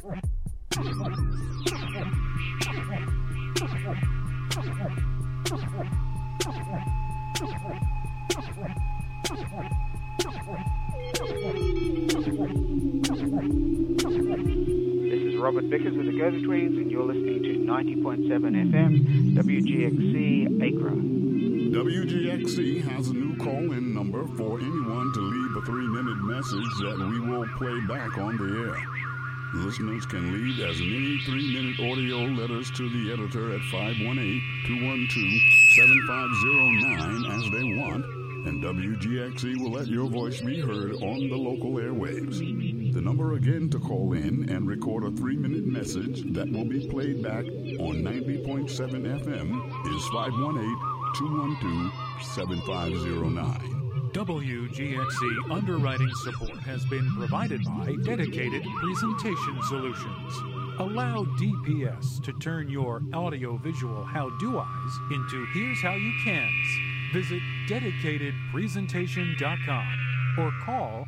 Robert Vickers with the Go-Betweens, and you're listening to 90.7 FM, WGXC, Acra. WGXC has a new call-in number for anyone to leave a 3-minute message that we will play back on the air. Listeners can leave as many 3-minute audio letters to the editor at 518-212-7509 as they want, and WGXC will let your voice be heard on the local airwaves. The number again to call in and record a 3-minute message that will be played back on 90.7 FM is 518-212-7509. WGXC underwriting support has been provided by Dedicated Presentation Solutions. Allow DPS to turn your audio-visual how-do-eyes into here's how you cans. Visit dedicatedpresentation.com or call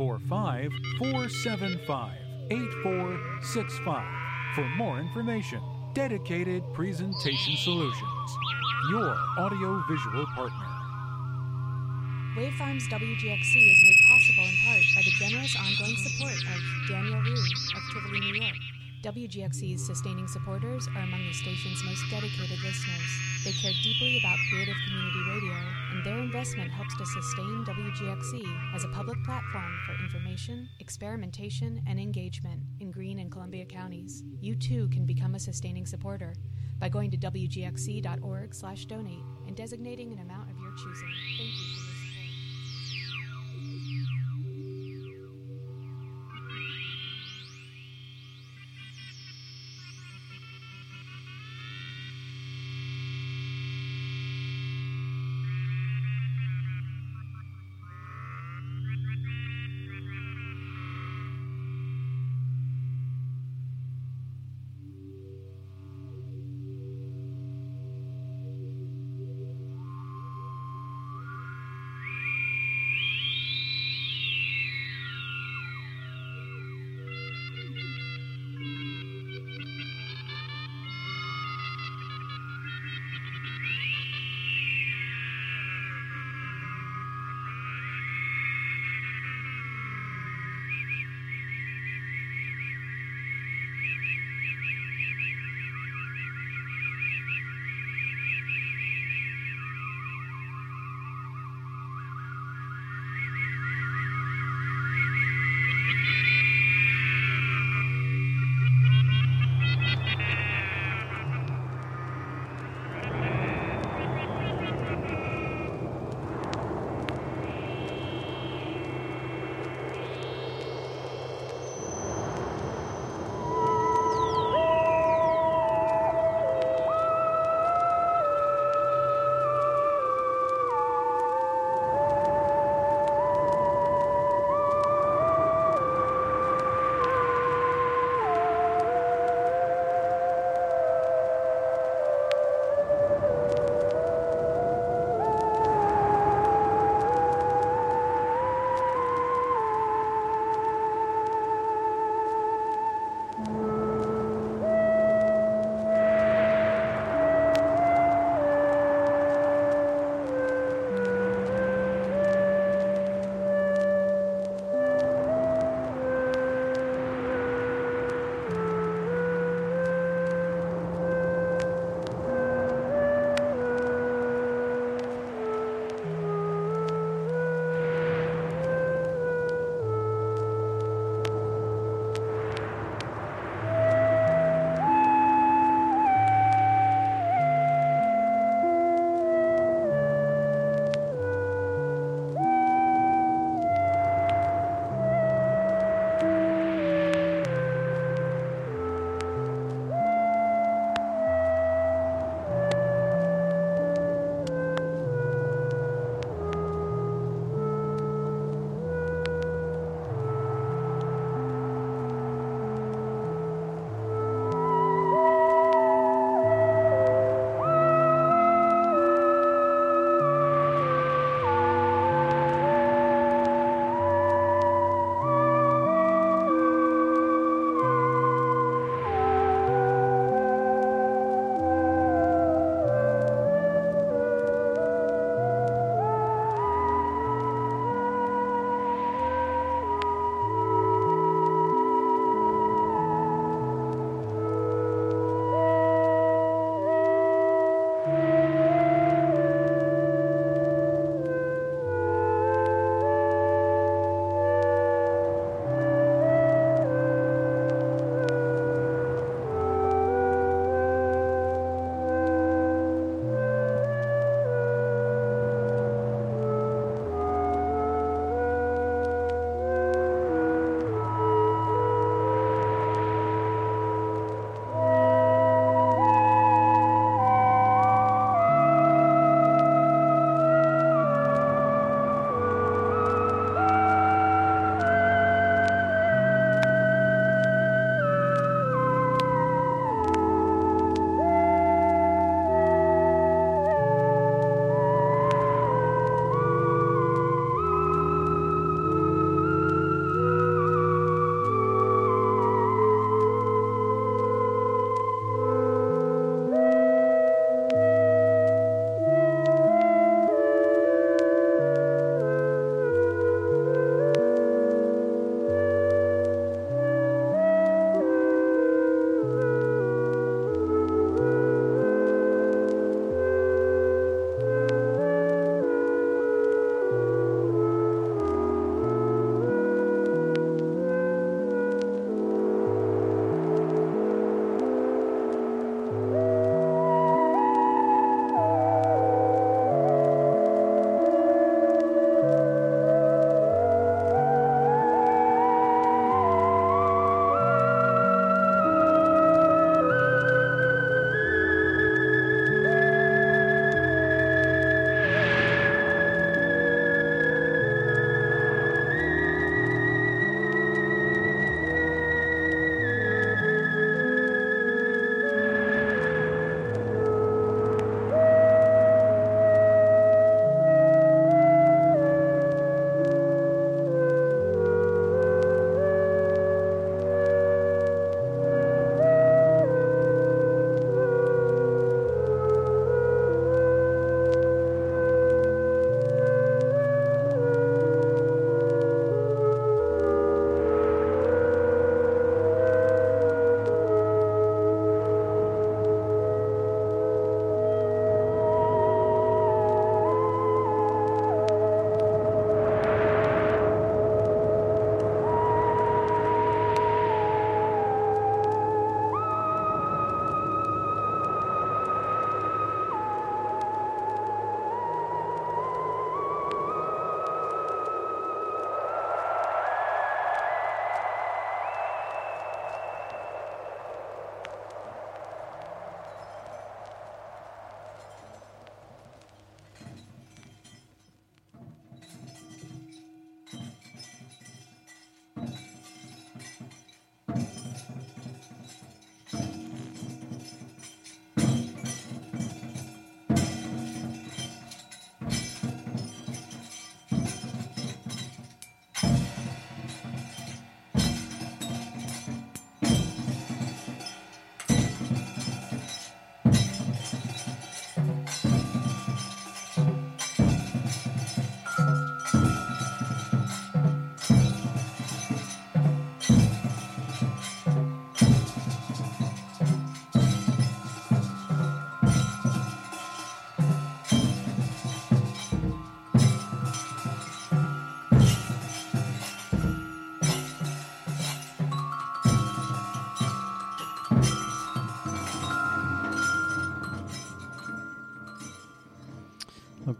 845-475-8465 for more information. Dedicated Presentation Solutions, your audio-visual partner. Wave Farms WGXC is made possible in part by the generous ongoing support of Daniel Rue of Tivoli, New York. WGXC's sustaining supporters are among the station's most dedicated listeners. They care deeply about creative community radio, and their investment helps to sustain WGXC as a public platform for information, experimentation, and engagement in Greene and Columbia counties. You too can become a sustaining supporter by going to wgxc.org/donate and designating an amount of your choosing. Thank you for your support.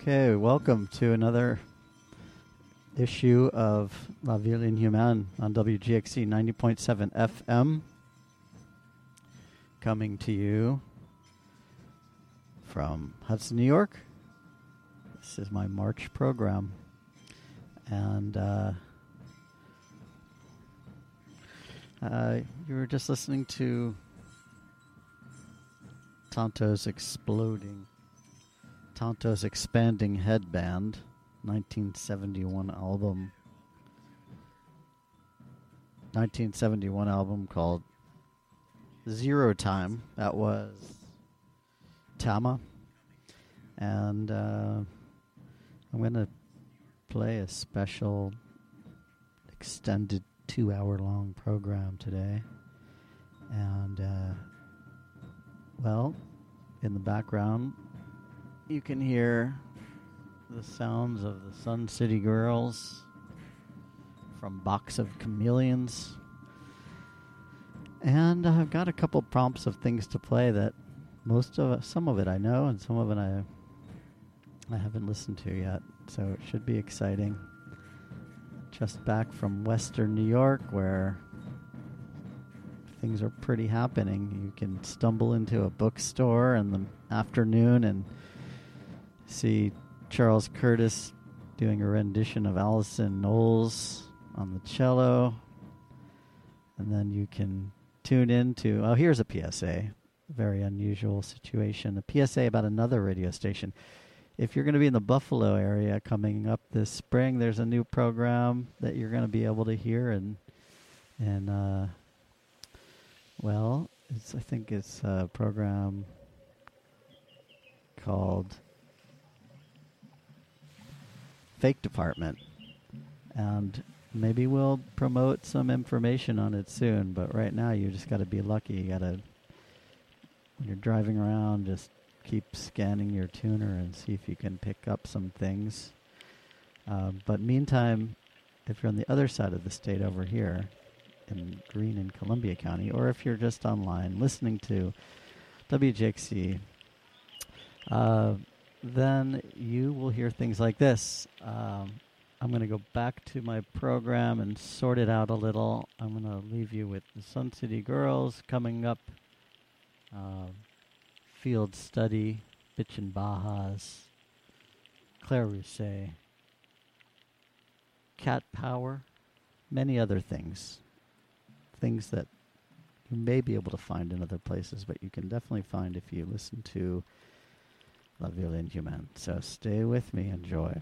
Okay, welcome to another issue of La Ville Inhumaine on WGXC 90.7 FM. Coming to you from Hudson, New York. This is my March program. And you were just listening to Tonto's Expanding Headband, 1971 album called Zero Time. That was Tama. And I'm going to play a special extended 2-hour-long program today. And, well, in the background, you can hear the sounds of the Sun City Girls from Box of Chameleons. And I've got a couple prompts of things to play that some of it I know and some of it I haven't listened to yet. So it should be exciting. Just back from Western New York, where things are pretty happening. You can stumble into a bookstore in the afternoon and see Charles Curtis doing a rendition of Alison Knowles on the cello. And then you can tune into, here's a PSA. Very unusual situation. A PSA about another radio station. If you're going to be in the Buffalo area coming up this spring, there's a new program that you're going to be able to hear. And I think it's a program called Fake Department, and maybe we'll promote some information on it soon, but right now you just got to be lucky. You got to, when you're driving around, just keep scanning your tuner and see if you can pick up some things. But meantime, if you're on the other side of the state over here in Greene and Columbia County, or if you're just online listening to WGXC, then you will hear things like this. I'm going to go back to my program and sort it out a little. I'm going to leave you with the Sun City Girls coming up, Field Study, Bitchin' Bajas, Claire Rousset, Cat Power, many other things. Things that you may be able to find in other places, but you can definitely find if you listen to La Ville Inhumaine. So stay with me. Enjoy.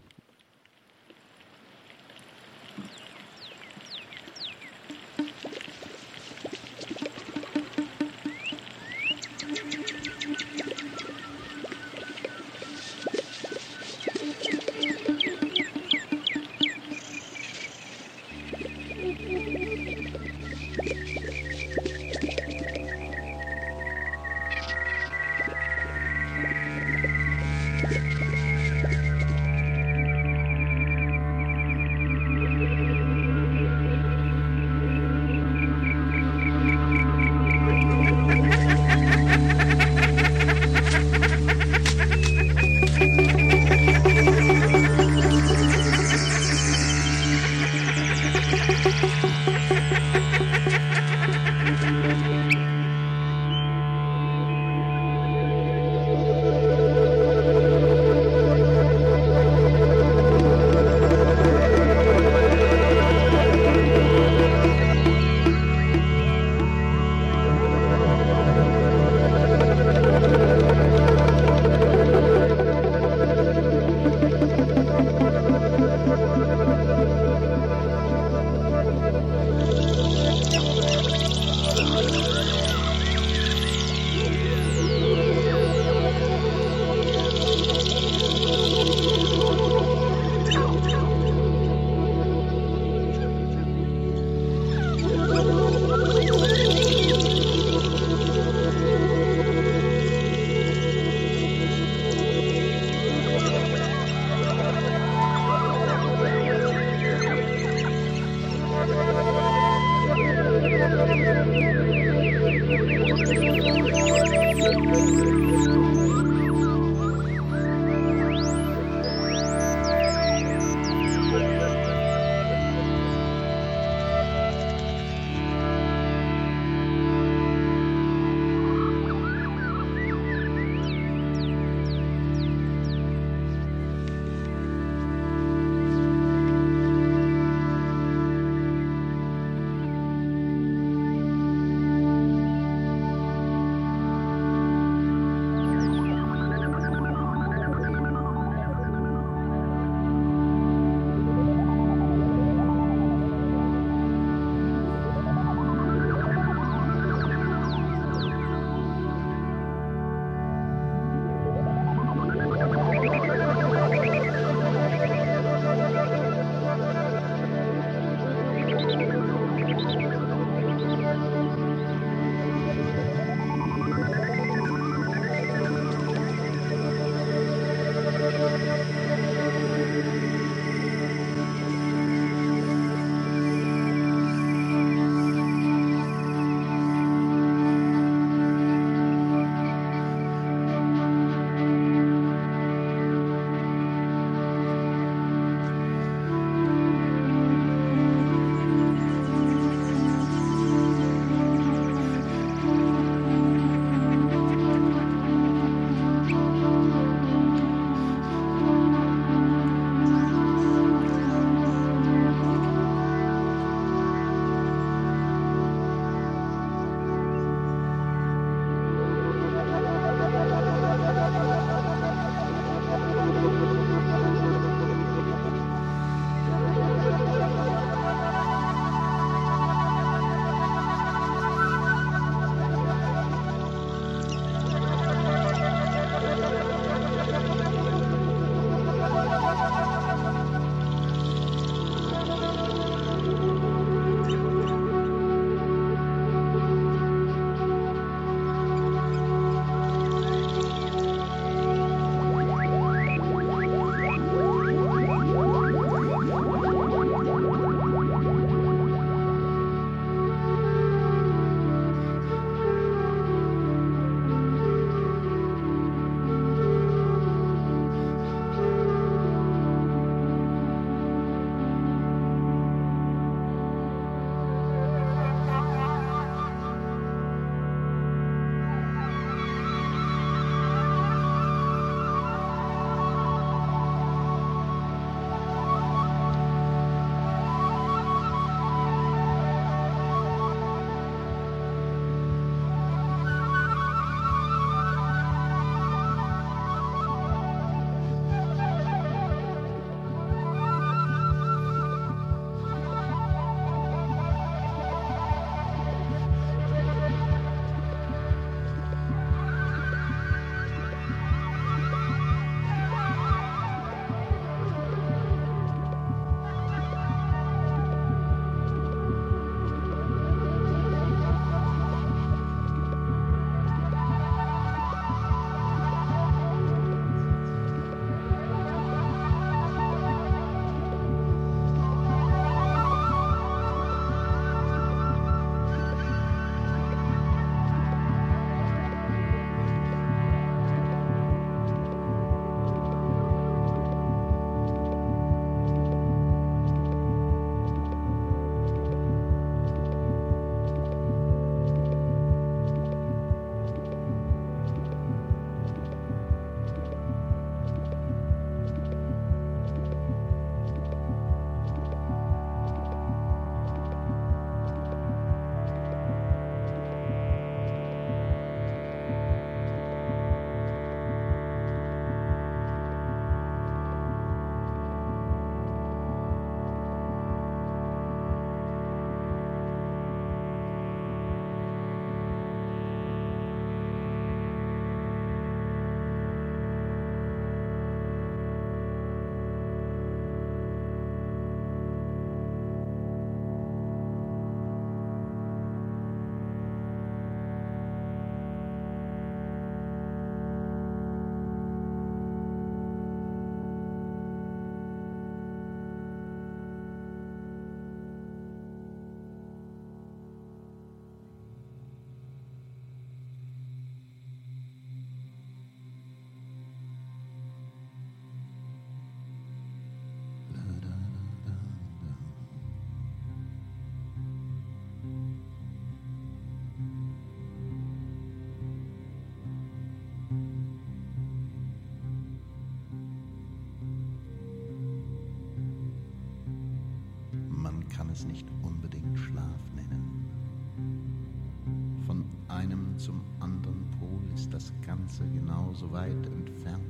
es nicht unbedingt Schlaf nennen. Von einem zum anderen Pol ist das Ganze genauso weit entfernt.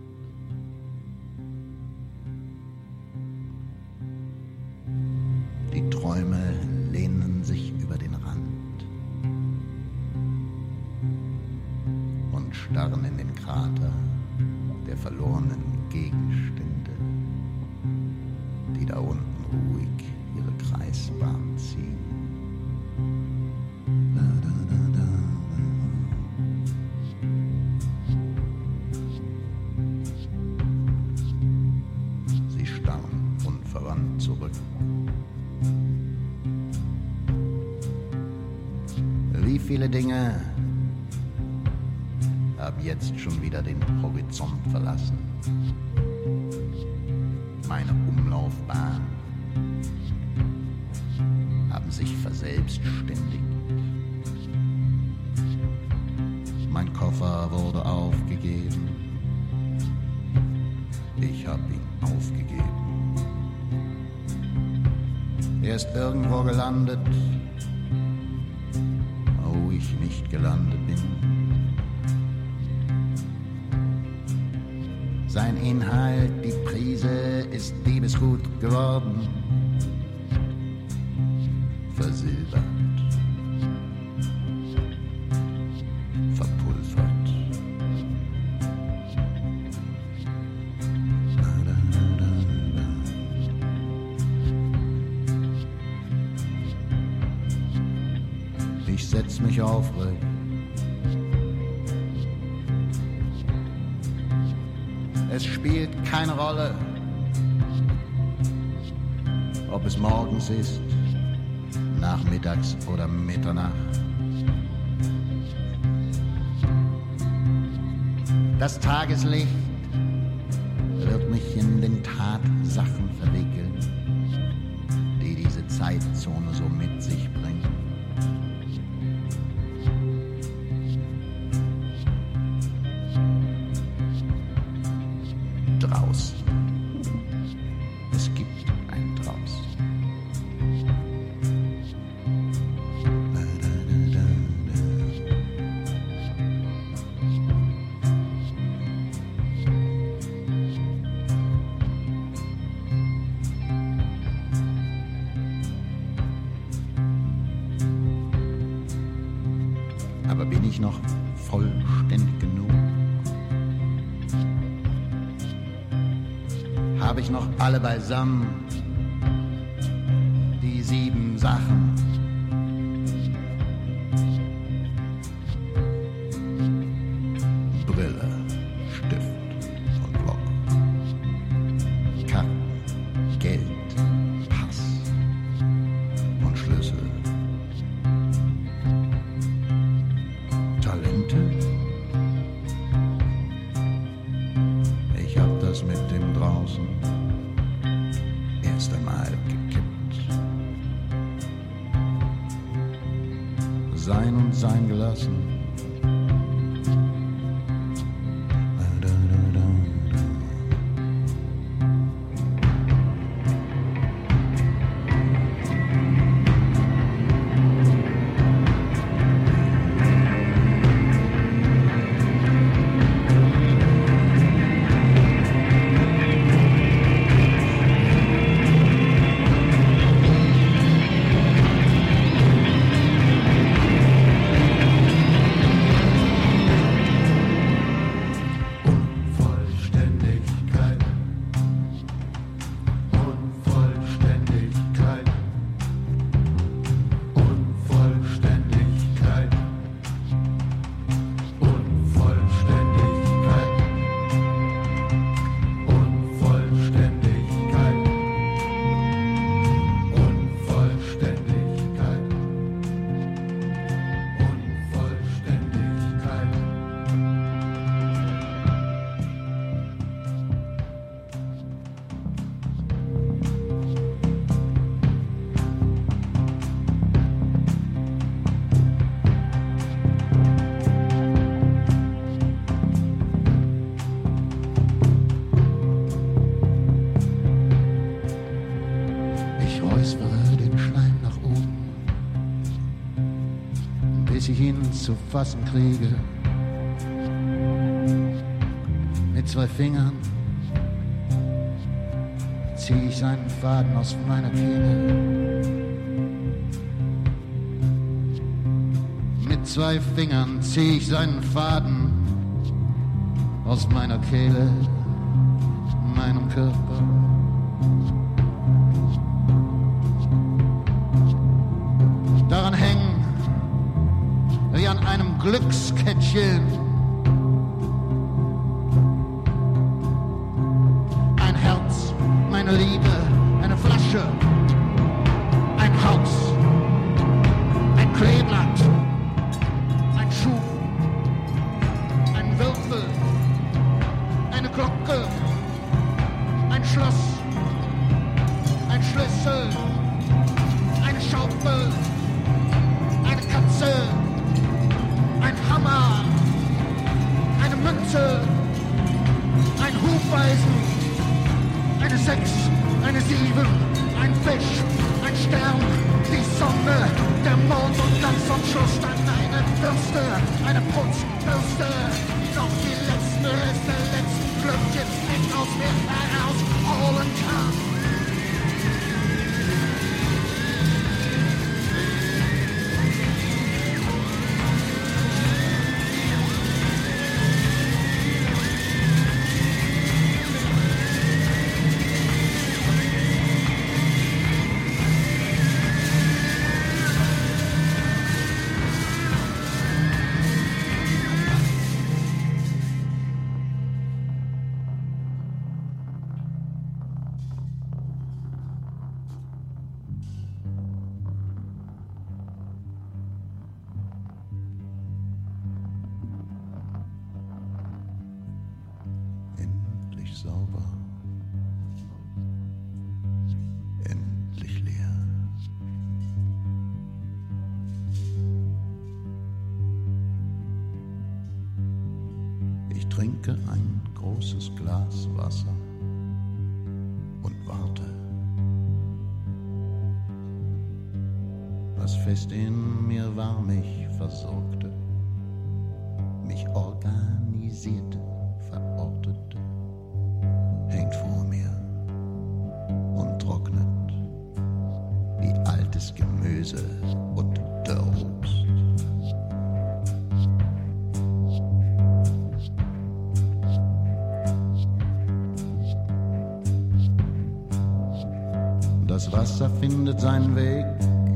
Die Träume lehnen sich über den Rand und starren in den Krater der verlorenen Gegenstände, die da unten ruhig ihre Kreisbahn ziehen. Sie starren unverwandt zurück. Wie viele Dinge haben jetzt schon wieder den Horizont verlassen? Meine Umlaufbahn haben sich verselbstständigt. Mein Koffer wurde aufgegeben. Ich hab ihn aufgegeben. Er ist irgendwo gelandet, wo ich nicht gelandet bin. Sein Inhalt, die Prise, ist Diebesgut geworden, versilbert, verpulvert. Ich setz mich aufrecht. Es spielt keine Rolle, ob es morgens ist, nachmittags oder Mitternacht. Das Tageslicht wird mich in den Tatsachen verwickeln, die diese Zeitzone so mit sich bringt. Draußen. Es gibt ein Draußen. Aber bin ich noch vollständig genug? Habe ich noch alle beisammen, die 7 Sachen? Brille, Stift und Block, Karten, Geld, Pass und Schlüssel. Talente? Ich hab das mit dem draußen erst einmal gekippt. Sein und sein gelassen. bis ich ihn zu fassen kriege. Mit 2 Fingern zieh ich seinen Faden aus meiner Kehle. Mit 2 Fingern zieh ich seinen Faden aus meiner Kehle, meinem Körper. Daran hängen, wie an einem Glückskettchen, ein Herz, meine Liebe, eine Flasche, ein Haus, ein Kleeblatt, ein Schuh, ein Würfel, eine Glocke, ein Schloss, ein Schlüssel, eine Schaufel, eine Katze, ein Hammer, eine Münze, ein Hufeisen, eine 6, eine 7, ein Fisch, ein Stern, die Sonne, der Mond und ganz zum Schluss dann eine Bürste, eine Putzbürste. Doch die letzte ist der letzte Glück jetzt nicht aus mir herausholen kann. Sauber, endlich leer. Ich trinke ein großes Glas Wasser und warte. Was fest in mir war, mich versorgte, mich organisierte, verortete, hängt vor mir und trocknet wie altes Gemüse und Dürrobst. Das Wasser findet seinen Weg,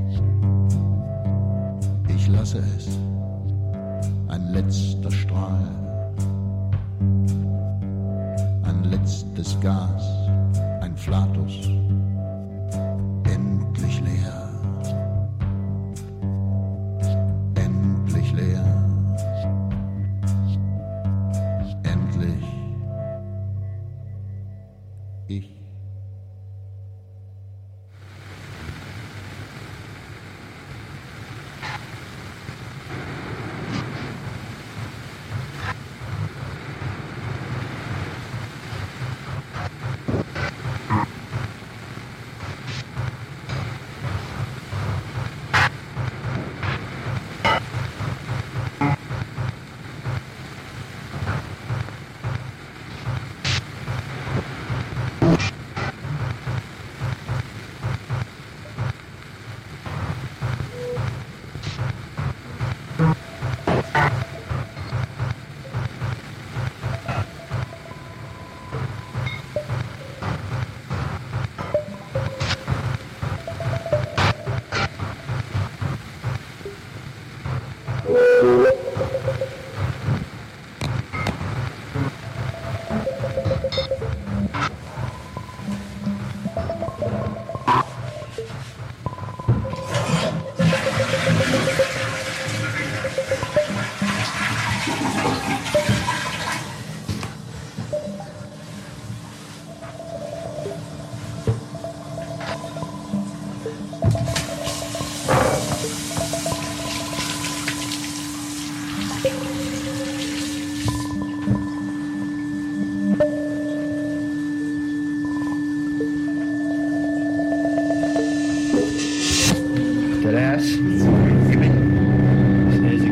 ich lasse es, ein letzter Strahl, ein letztes Gas, ein Flatus, endlich leer, endlich leer, endlich ich. Deadass. Give me.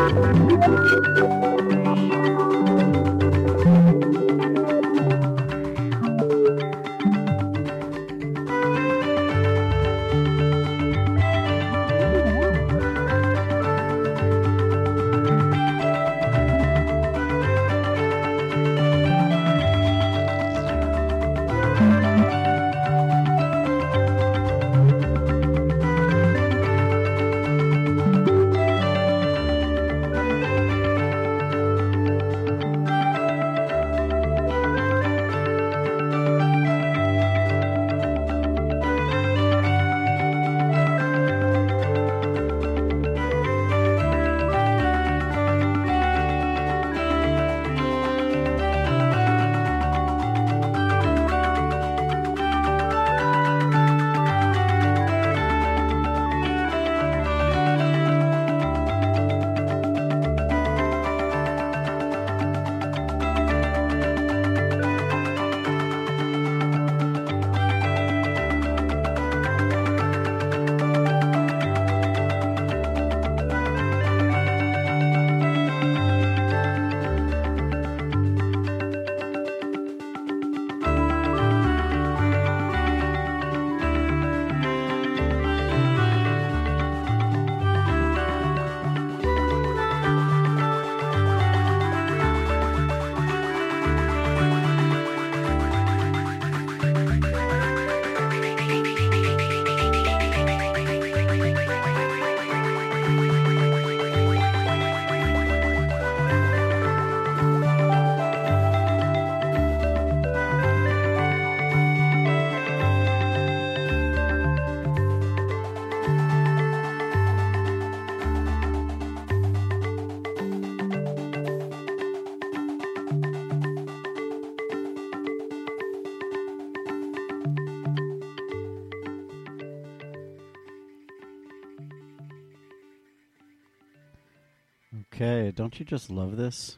Okay, don't you just love this?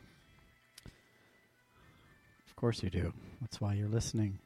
Of course you do. That's why you're listening.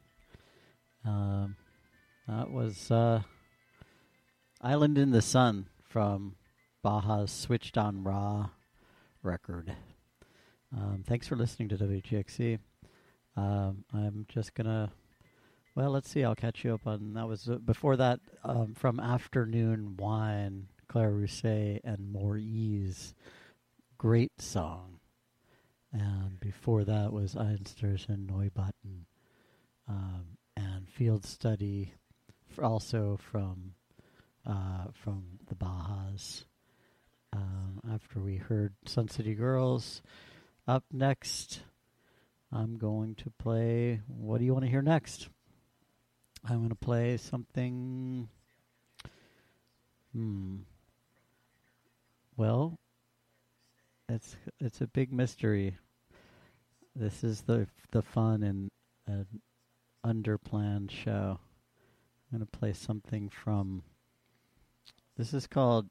That was Island in the Sun from Baja's Switched on Raw record. Thanks for listening to WGXC. I'm just going to... Well, let's see. I'll catch you up on... That was before that, from Afternoon Wine, Claire Rousset and Maurice. Great song. And before that was Einstürzen Neubauten, and Field Study, also from the Bajas. After we heard Sun City Girls, up next, I'm going to play... What do you want to hear next? I'm going to play something... Well, it's a big mystery. This is the fun in an underplanned show. I'm going to play something from... This is called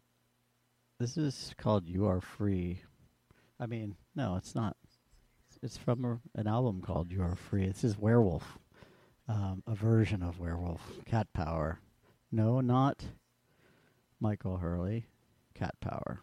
You Are Free. I mean, no, it's not. It's from an album called You Are Free. This is Werewolf, a version of Werewolf, Cat Power. No, not Michael Hurley, Cat Power.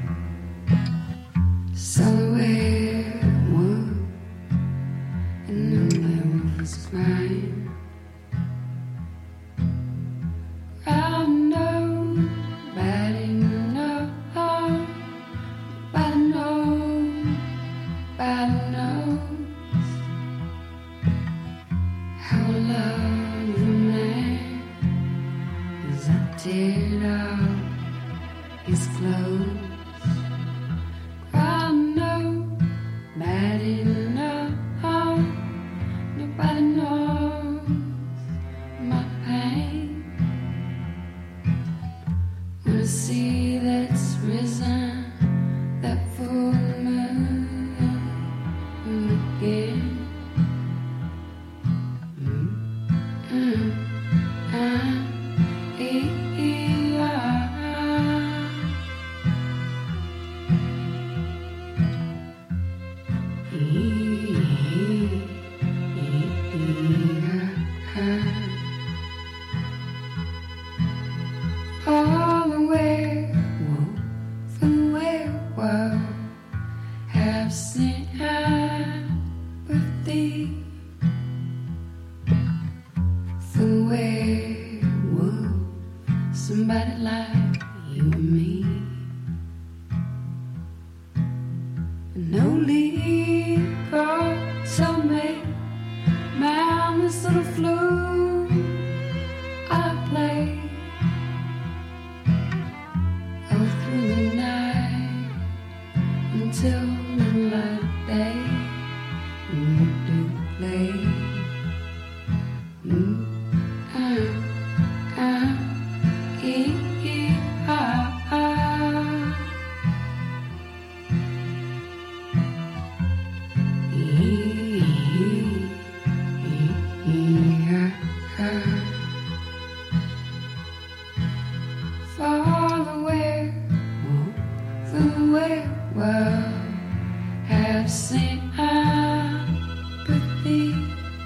Somewhere warm and knows how I love the man as I teared off his clothes. I know bad enough, nobody knows my pain. When I see that it's risen, that full moon again. All the werewolf and werewolf have sympathy for werewolf, somebody like you and me. No legal soulmate, man, this little flute I play all through the night until the light of day. You do play. For the werewolf have sympathy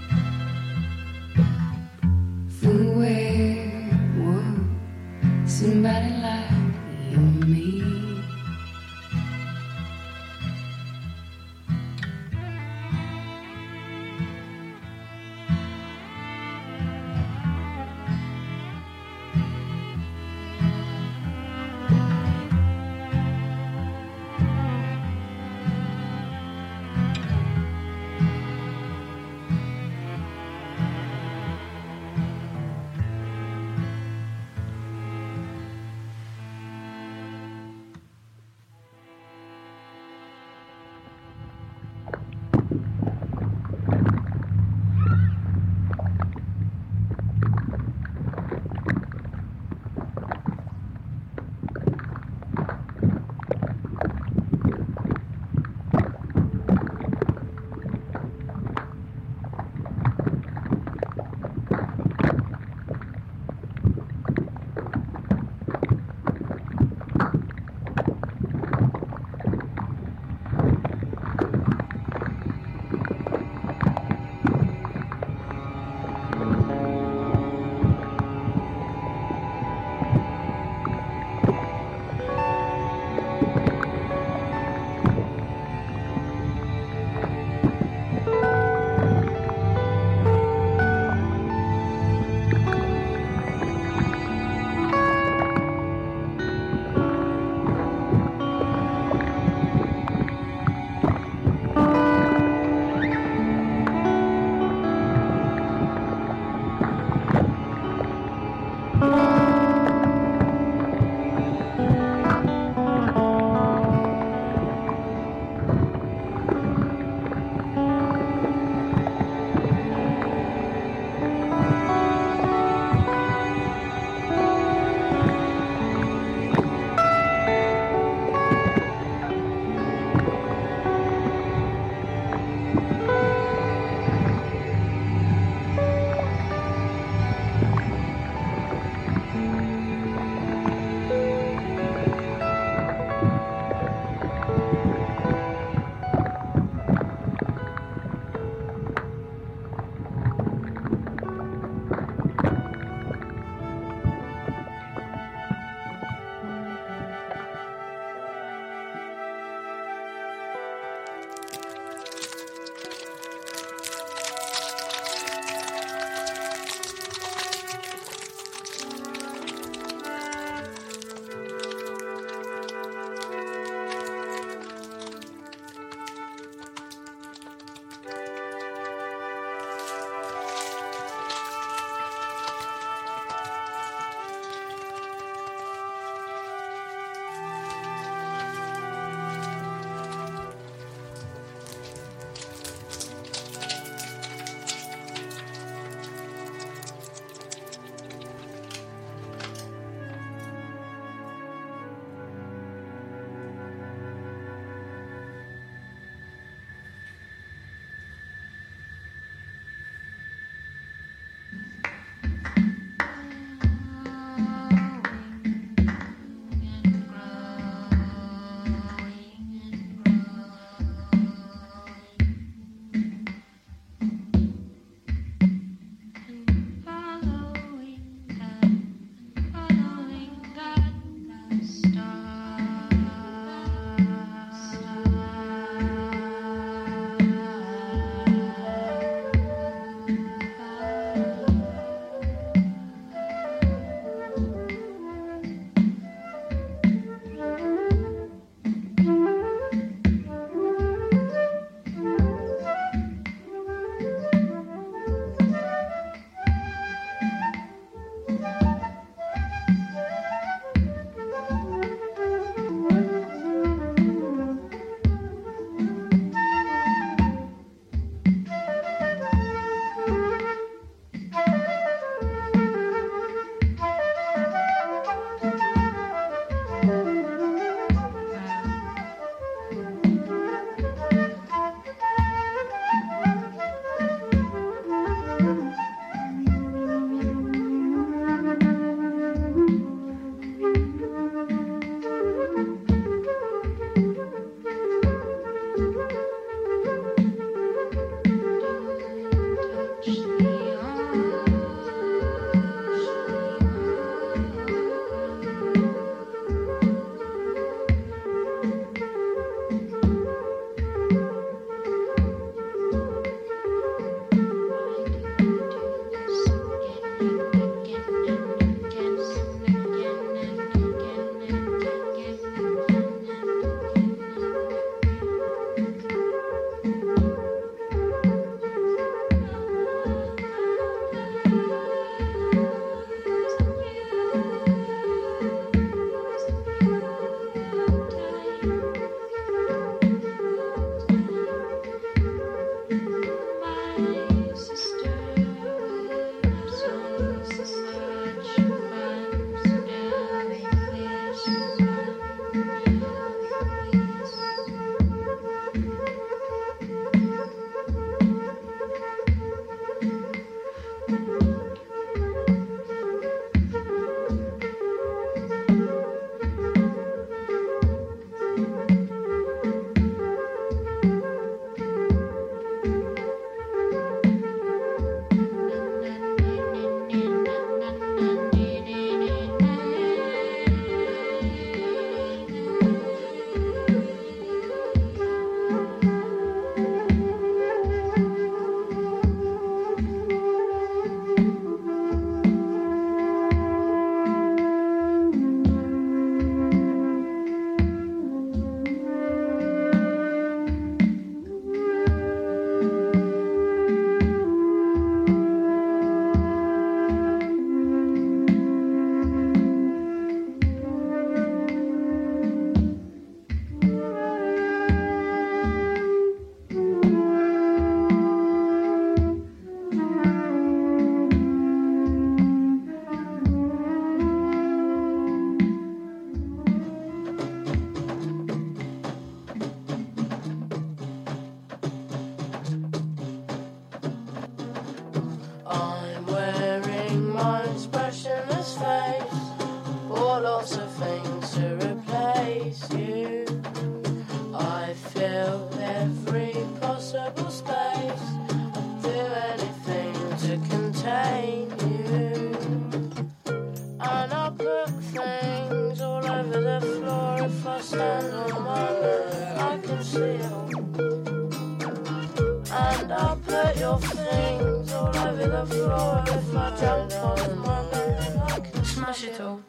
your things all over the floor. If I jump off my bed, I can smash it all.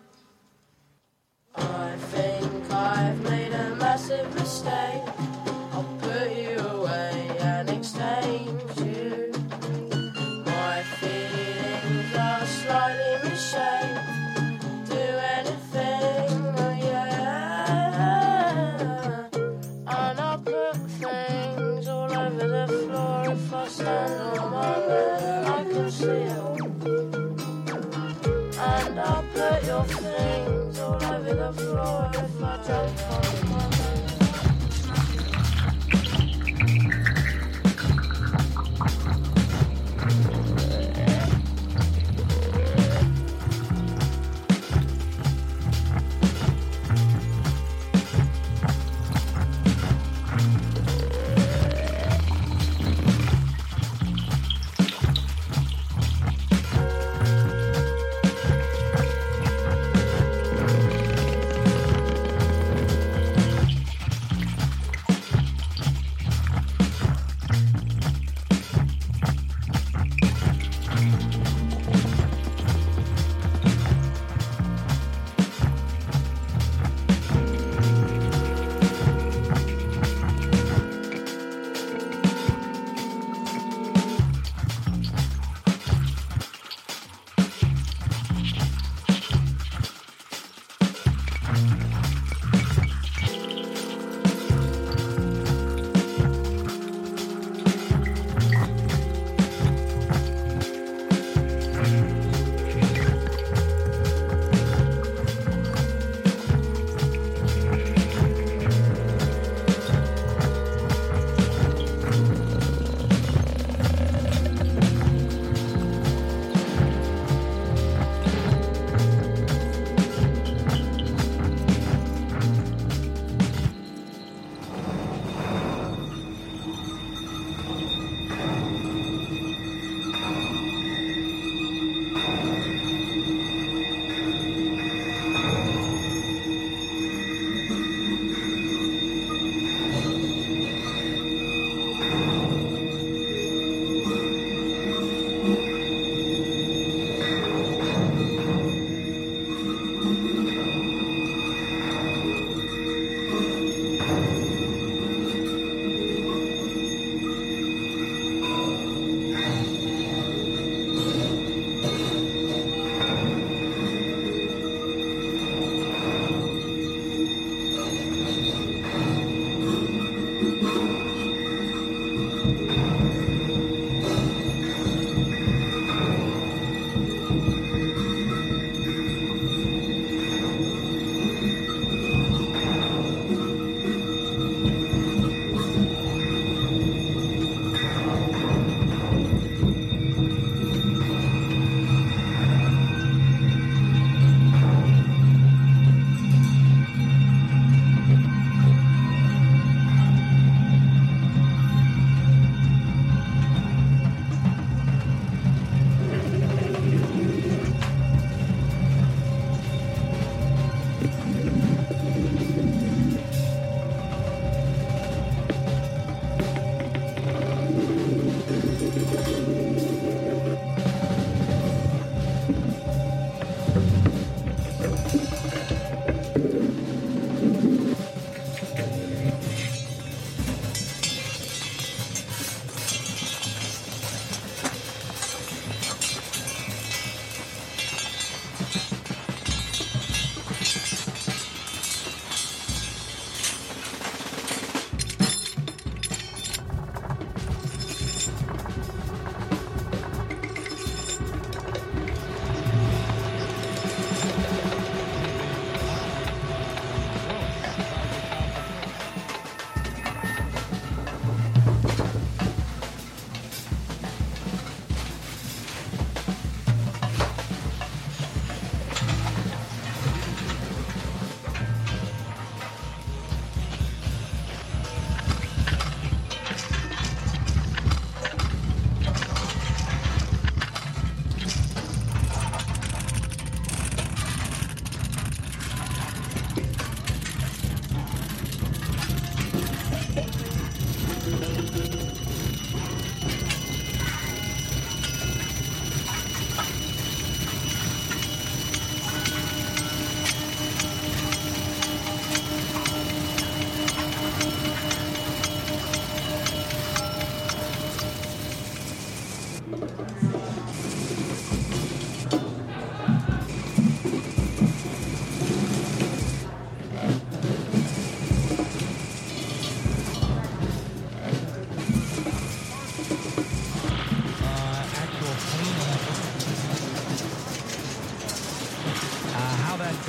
I think I've made a massive mistake. I'll put you away and exchange you. My feelings are slightly misshaped. Do anything, oh yeah. And I'll put things all over the floor. If I stand on my bed, I can see it all. And I'll put your things all over the floor. If I jump on my bed.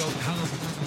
go tunnel.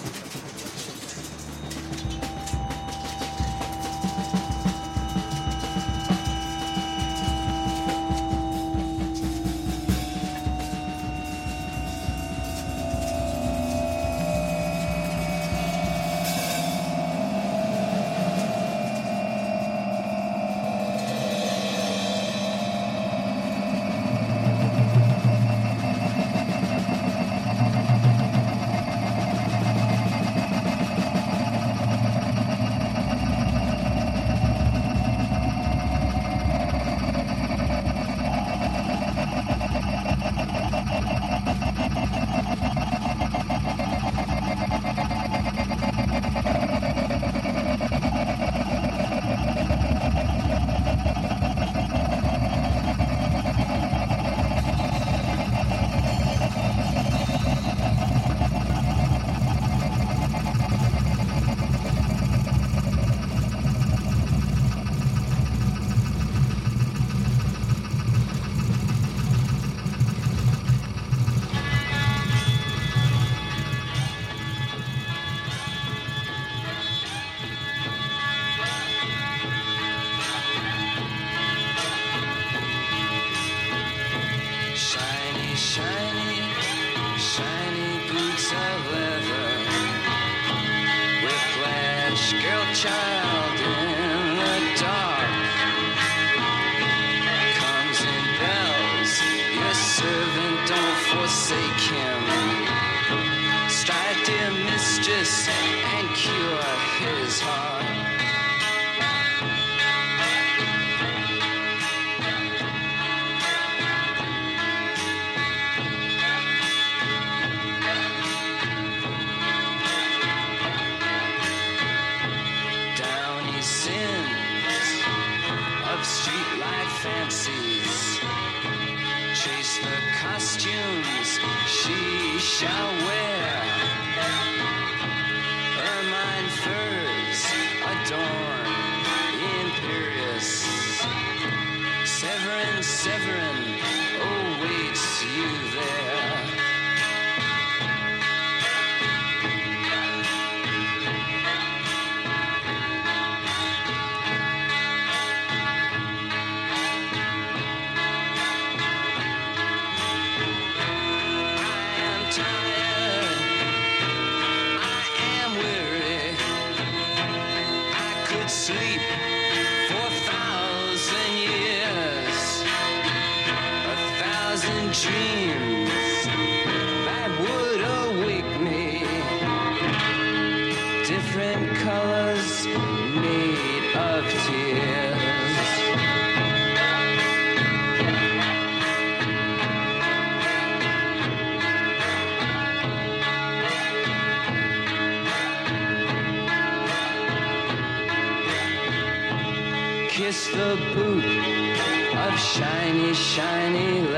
Child in the dark comes in bells. Your servant, don't forsake him. Strive, dear mistress, and cure his heart. Fancies chase the costumes she shall wear. Ermine furs adorn imperious. Severin, Severin awaits you there. Sleep for 1,000 years, 1,000 dreams that would awake me. Different colors made of tears. Kiss the boot of shiny, shiny